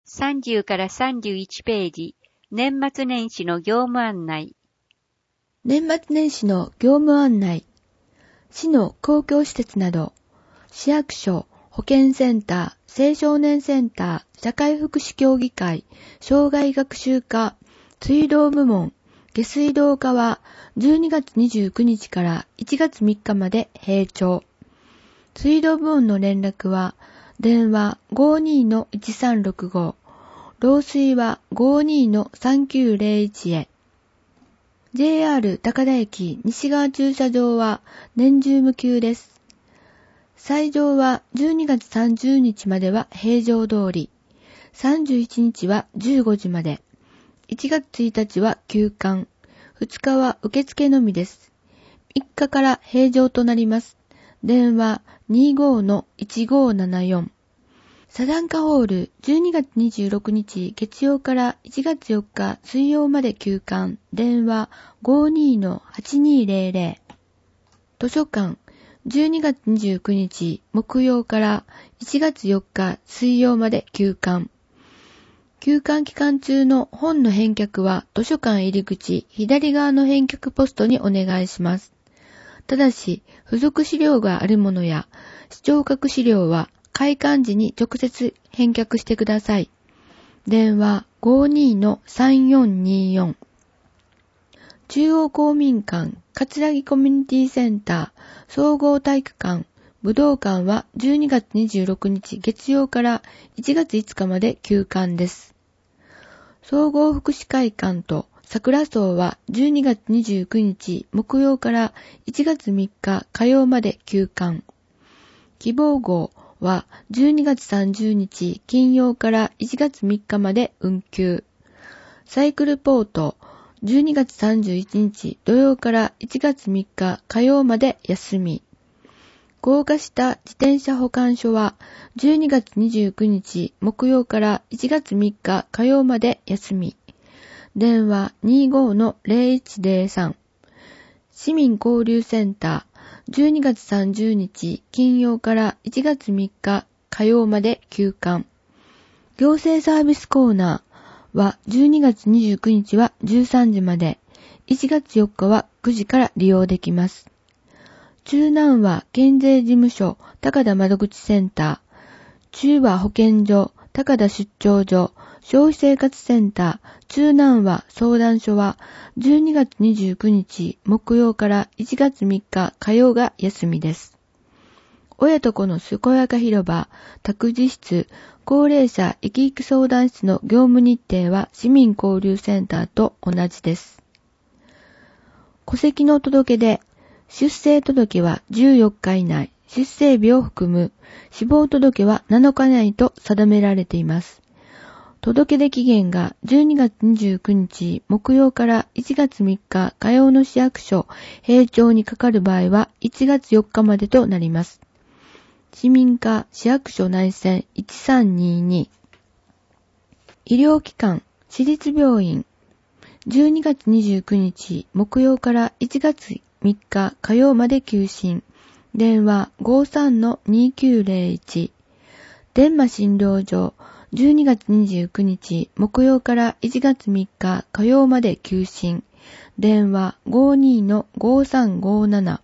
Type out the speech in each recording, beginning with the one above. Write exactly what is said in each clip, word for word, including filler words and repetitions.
さんじゅうからさんじゅういちページ、年末年始の業務案内。 年末年始の業務案内。市の公共施設など、市役所、保健センター、青少年センター、社会福祉協議会、障害学習課、水道部門、下水道課はじゅうにがつにじゅうくにちからいちがつみっかまで閉庁。水道部門の連絡は、電話 ごーにーのいちさんろくご、漏水は ごーにーのさんきゅうぜろいち へ。ジェイアール 高田駅西側駐車場は年中無休です。斎場はじゅうにがつさんじゅうにちまでは平常通り、さんじゅういちにちはじゅうごじまで、いちがつついたちは休館、ふつかは受付のみです。みっかから平常となります。電話 にーごーのいちごーななよん。サザンカホールじゅうにがつにじゅうろくにち月曜からいちがつよっか水曜まで休館。電話 ごーにーのはちにーぜろぜろ。図書館じゅうにがつにじゅうくにち木曜からいちがつよっか水曜まで休館。休館期間中の本の返却は図書館入り口左側の返却ポストにお願いします。ただし、付属資料があるものや視聴覚資料は開館時に直接返却してください。電話 ごーにーのさんよんにーよん。中央公民館、葛城コミュニティセンター、総合体育館、武道館はじゅうにがつにじゅうろくにち月曜からいちがついつかまで休館です。総合福祉会館と桜荘はじゅうにがつにじゅうくにち木曜からいちがつみっか火曜まで休館。希望号はじゅうにがつさんじゅうにち金曜からいちがつみっかまで運休。サイクルポートじゅうにがつさんじゅういちにち土曜からいちがつみっか火曜まで休み。高架下自転車保管所はじゅうにがつにじゅうくにち木曜からいちがつみっか火曜まで休み。電話 にーごーのぜろいちぜろさん。市民交流センターじゅうにがつさんじゅうにち金曜からいちがつみっか火曜まで休館。行政サービスコーナーはじゅうにがつにじゅうくにちはじゅうさんじまで、いちがつよっかはくじから利用できます。中南和県税事務所高田窓口センター、中和保健所高田出張所、消費生活センター中南和相談所はじゅうにがつにじゅうくにち木曜からいちがつみっか火曜が休みです。親と子の健やか広場、託児室、高齢者生き生き相談室の業務日程は市民交流センターと同じです。戸籍の届け出、出生届はじゅうよっか以内、出生日を含む、死亡届はなのか以内と定められています。届け出期限がじゅうにがつにじゅうくにち木曜からいちがつみっか火曜の市役所閉庁にかかる場合はいちがつよっかまでとなります。市民課市役所内線いちさんにーに。医療機関私立病院じゅうにがつにじゅうくにち木曜からいちがつみっか火曜まで休診。電話 ごーさんのにーきゅうぜろいち。電話診療所じゅうにがつにじゅうくにち木曜からいちがつみっか火曜まで休診。電話 ごーにーのごーさんごーなな。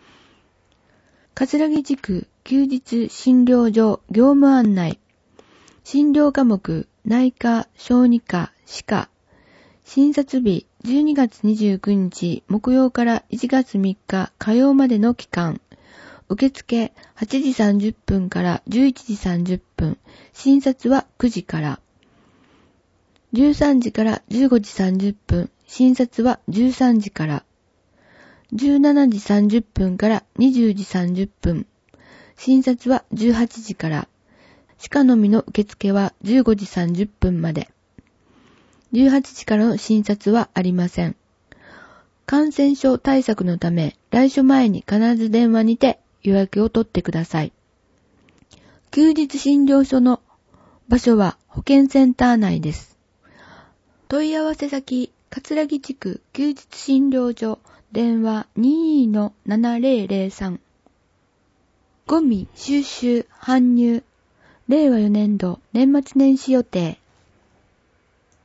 葛城地区休日診療所業務案内。診療科目内科、小児科、歯科。診察日じゅうにがつにじゅうくにち木曜からいちがつみっか火曜までの期間。受付はちじさんじゅっぷんからじゅういちじさんじゅっぷん。診察はくじから。じゅうさんじからじゅうごじさんじゅっぷん。診察はじゅうさんじから。じゅうしちじさんじゅっぷんからにじゅうじさんじゅっぷん。診察はじゅうはちじから。歯科のみの受付はじゅうごじさんじゅっぷんまで。じゅうはちじからの診察はありません。感染症対策のため、来所前に必ず電話にて予約を取ってください。休日診療所の場所は保健センター内です。問い合わせ先、葛城地区休日診療所、電話 にーのななぜろぜろさん。ゴミ収集搬入、れいわよねんど年末年始予定。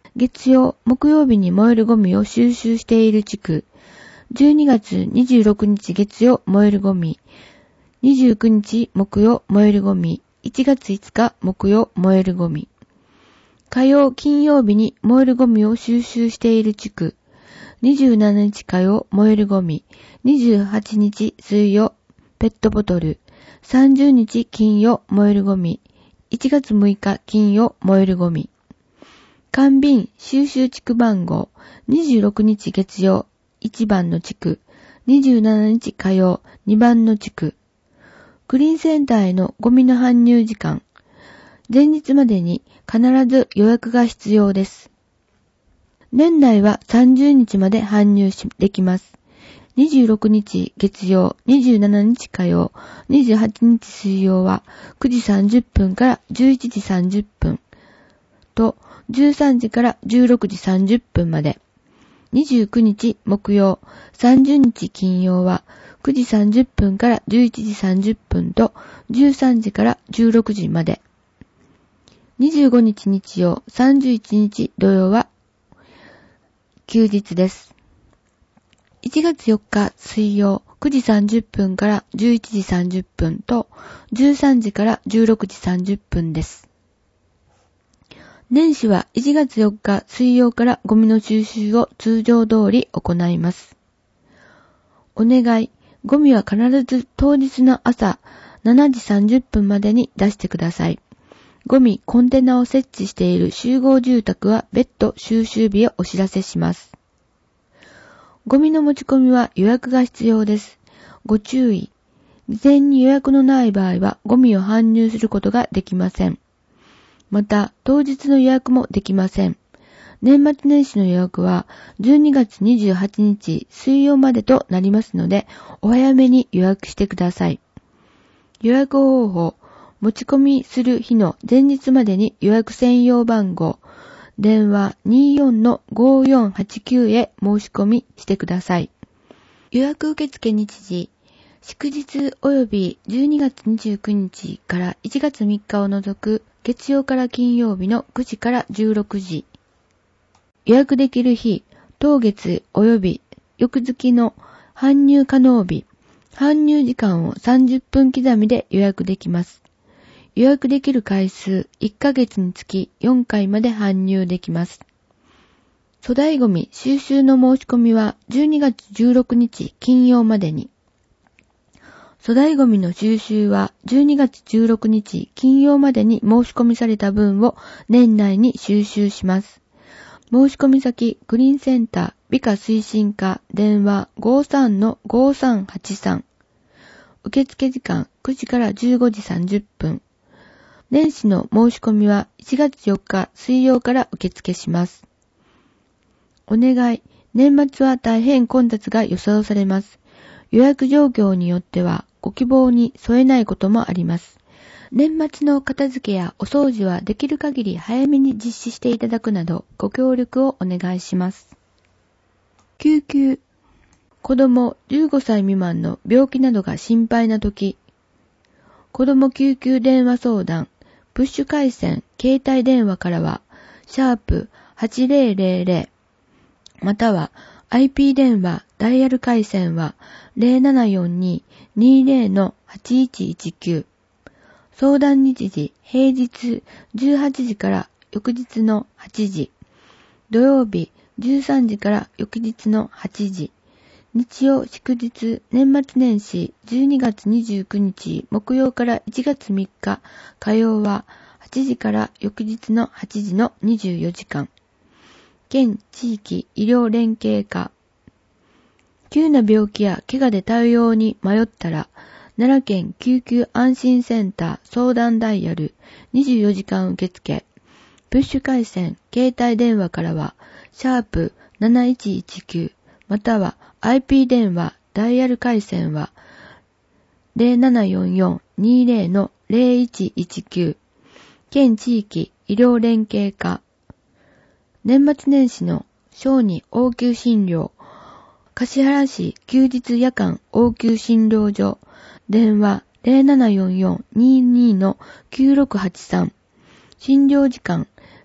月曜、木曜日に燃えるゴミを収集している地区、じゅうにがつにじゅうろくにち月曜燃えるゴミ、にじゅうくにち木曜燃えるゴミ、いちがついつか木曜燃えるゴミ。火曜、金曜日に燃えるゴミを収集している地区、にじゅうしちにち火曜燃えるゴミ、にじゅうはちにち水曜ペットボトル、さんじゅうにち金曜燃えるゴミ、いちがつむいか金曜燃えるゴミ。缶瓶収集地区番号、にじゅうろくにち月曜いちばんの地区、にじゅうしちにち火曜にばんの地区。クリーンセンターへのゴミの搬入時間、前日までに必ず予約が必要です。年内はさんじゅうにちまで搬入できます。にじゅうろくにち月曜、にじゅうしちにち火曜、にじゅうはちにち水曜はくじさんじゅっぷんからじゅういちじさんじゅっぷんとじゅうさんじからじゅうろくじさんじゅっぷんまで。にじゅうくにち木曜、さんじゅうにち金曜はくじさんじゅっぷんからじゅういちじさんじゅっぷんとじゅうさんじからじゅうろくじまで。にじゅうごにち日曜、さんじゅういちにち土曜は休日です。いちがつよっか水曜、くじさんじゅっぷんからじゅういちじさんじゅっぷんとじゅうさんじからじゅうろくじさんじゅっぷんです。年始はいちがつよっか水曜からゴミの収集を通常通り行います。お願い、ゴミは必ず当日の朝しちじさんじゅっぷんまでに出してください。ゴミコンテナを設置している集合住宅は別途収集日をお知らせします。ゴミの持ち込みは予約が必要です。ご注意。事前に予約のない場合はゴミを搬入することができません。また、当日の予約もできません。年末年始の予約はじゅうにがつにじゅうはちにち水曜までとなりますので、お早めに予約してください。予約方法、持ち込みする日の前日までに予約専用番号、電話 にじゅうよん ごーよんはちきゅう へ申し込みしてください。予約受付日時、祝日及びじゅうにがつにじゅうくにちからいちがつみっかを除く月曜から金曜日のくじからじゅうろくじ。予約できる日、当月及び翌月の搬入可能日、搬入時間をさんじゅっぷん刻みで予約できます。予約できる回数いっかげつにつきよんかいまで搬入できます。粗大ゴミ収集の申し込みはじゅうにがつじゅうろくにち金曜までに。粗大ゴミの収集はじゅうにがつじゅうろくにち金曜までに申し込みされた分を年内に収集します。申し込み先クリーンセンター美化推進課電話 ごーさん のごーさんはちさん。受付時間くじからじゅうごじさんじゅっぷん。年始の申し込みはいちがつよっか水曜から受付します。お願い、年末は大変混雑が予想されます。予約状況によってはご希望に添えないこともあります。年末の片付けやお掃除はできる限り早めに実施していただくなどご協力をお願いします。救急、子供じゅうごさい未満の病気などが心配なとき、子供救急電話相談、プッシュ回線、携帯電話からは、シャープはちぜろぜろぜろ、または アイピー 電話、ダイヤル回線は ゼロななよんに にじゅう はちいちいちきゅう。相談日時、平日じゅうはちじから翌日のはちじ。土曜日じゅうさんじから翌日のはちじ。日曜祝日年末年始じゅうにがつにじゅうくにち木曜からいちがつみっか火曜ははちじから翌日のはちじのにじゅうよじかん。県地域医療連携課。急な病気や怪我で対応に迷ったら奈良県救急安心センター相談ダイヤルにじゅうよじかん受付。プッシュ回線携帯電話からはシャープなないちいちきゅうまたは アイピー 電話ダイヤル回線は ゼロななよんよんにじゅう のゼロいちいちきゅう。県地域医療連携課。年末年始の小児応急診療。橿原市休日夜間応急診療所。電話 ゼロななよんよんにじゅうに のきゅうろくはちさん。診療時間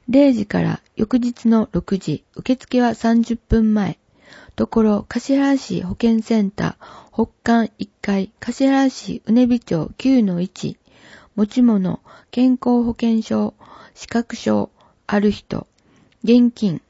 れいじから翌日のろくじ、受付はさんじゅっぷんまえ。ところ、橿原市保健センター、北館いっかい、橿原市うねび町 きゅうのいち。持ち物、健康保険証、資格証、ある人、現金、